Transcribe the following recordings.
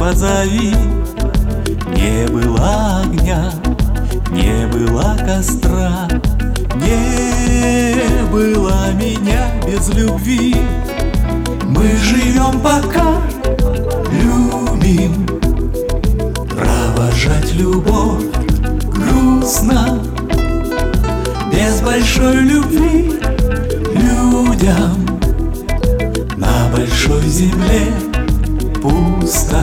позови. Не было огня, не было костра, не было меня без любви. Мы живем пока, любим. Провожать любовь грустно, без большой любви людям на большой земле пусто.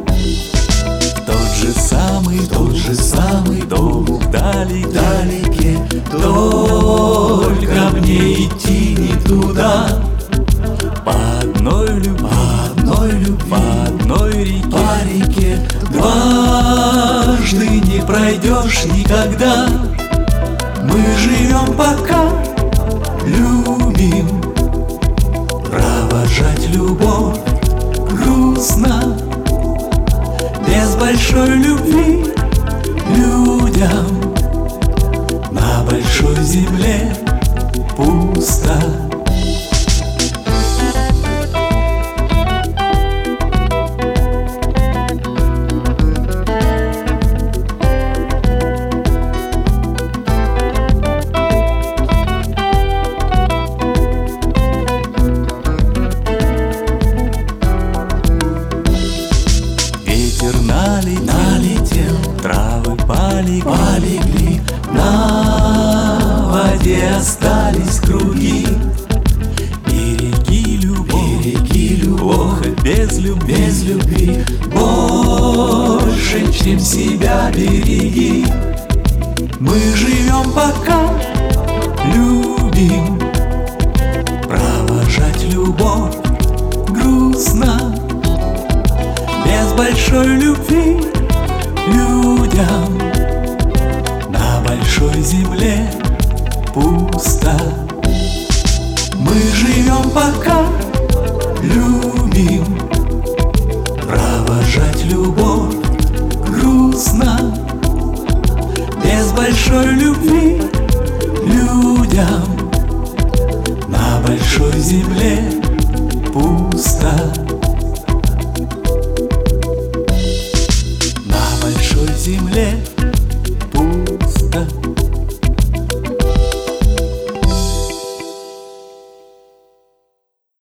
Тот же самый дом вдалеке, только мне идти не туда. По одной любви, по одной реке, дважды не пройдешь никогда. Мы живем пока, любим. Провожать любовь грустно, без большой любви людям на большой земле пусто. Налетел, травы полегли, на воде остались круги. Береги любовь, плохо без любви, больше, чем себя береги. Мы живем пока, любим. Провожать любовь грустно, без большой любви людям на большой земле пусто. Мы живем пока, любим. Провожать любовь грустно, без большой любви людям на большой земле пусто. Земле пусто.